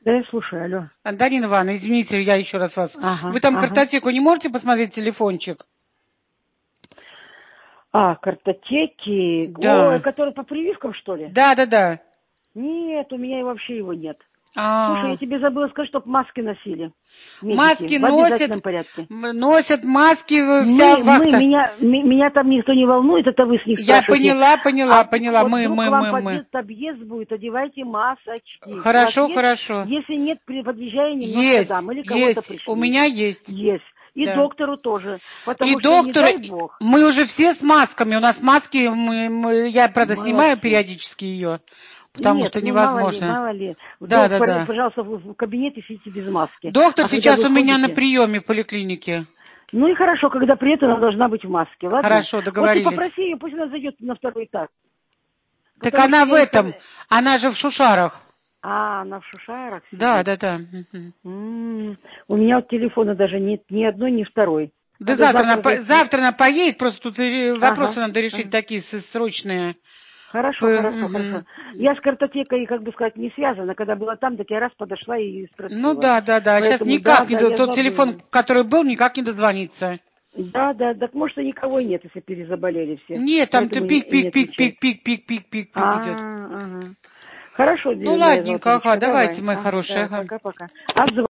Да, я слушаю, алло. Дарина Ивановна, извините, я еще раз вас. Ага, Вы там картотеку не можете посмотреть, телефончик? Картотеки. Да. Ой, которые по прививкам, что ли? Да. Нет, у меня и вообще его нет. Слушай, я тебе забыла сказать, чтобы маски носили. Медики, Маски в обязательном порядке. носят маски, вся вахта. Меня там никто не волнует, это вы с них Я спрашиваете. поняла. Вот вдруг к вам Мы. объезд будет, одевайте масочки. Хорошо, У вас есть? хорошо. Если нет, при подъезжая немножко дам. Или кого-то пришлю. У меня есть. Есть. И Да. доктору тоже. Потому И что, не доктор, дай бог. мы уже все с масками. У нас маски, я, правда, снимаю Молодцы. периодически ее, потому Нет, что ну невозможно. мало ли. Да. Пожалуйста, в кабинете сидите без маски. Доктор Когда сейчас вы у меня на ходите... приеме в поликлинике. Ну и хорошо, когда приедет, она должна быть в маске, ладно? Хорошо, Вот ты договорились. попроси ее, пусть она зайдет на второй этаж. Так Потому она что в этом, она же в Шушарах. она в Шушарах сидит? Да. У меня вот телефона даже нет ни одной, ни второй. Да Надо завтра она поедет, просто тут вопросы Ага. надо решить такие срочные. Хорошо. Я с картотекой, как бы сказать, не связана. Когда была там, так я раз подошла и спросила. Ну да. Сейчас Поэтому, никак не... я Тот телефон, забыла. который был, никак не дозвонится. Да, так может и никого нет, если перезаболели все. Нет, там Поэтому пик и не отвечает. идет. Ага. Хорошо, Ну моя ладненько, золотулечка, давайте, давай. мои хорошие. Да, пока-пока. Отзывай.